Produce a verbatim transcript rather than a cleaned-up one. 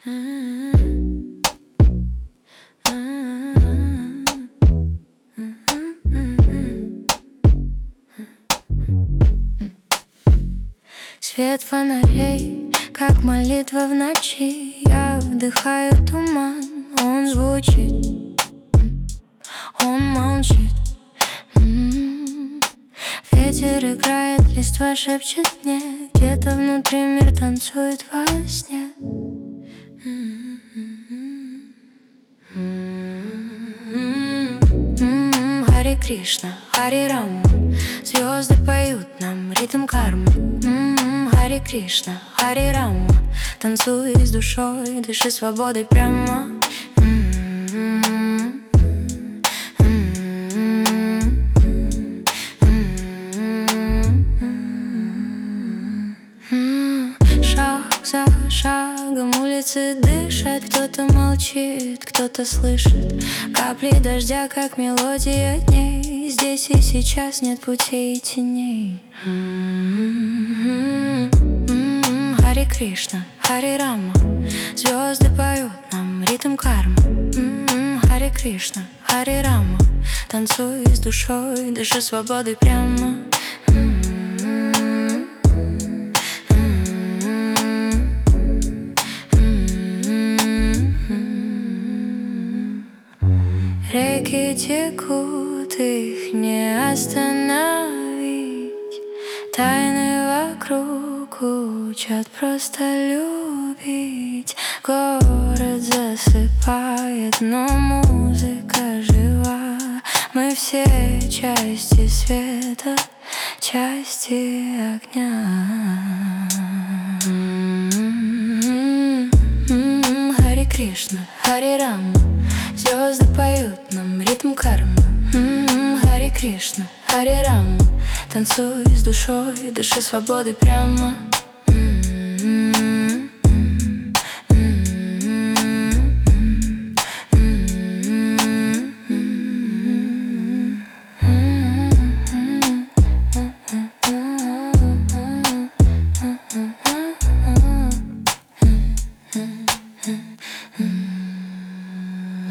Свет фонарей, как молитва в ночи. Я вдыхаю туман, он звучит, он молчит. М-м-м. Ветер играет, листва шепчет мне. Где-то внутри мир танцует во сне. Харе Кришна, Харе Рама, звезды поют нам ритм кармы. Харе Кришна, Харе Рама, танцуй с душой, дыши свободой прямо. Шаг за шагом улицы дышат. Кто-то молчит, кто-то слышит капли дождя, как мелодия дней. Здесь и сейчас нет путей и теней. Харе Кришна, Харе Рама, звезды поют нам ритм кармы. Харе Кришна, Харе Рама, танцуй с душой, дыши свободой прямо. Реки текут, их не остановить. Тайны вокруг учат просто любить. Город засыпает, но музыка жива. Мы все части света, части огня. Харе Кришна, Харе Рама, звезды поют нам ритм кармы. Харе Кришна, Харе Рама, танцуй с душой, дыши свободой прямо.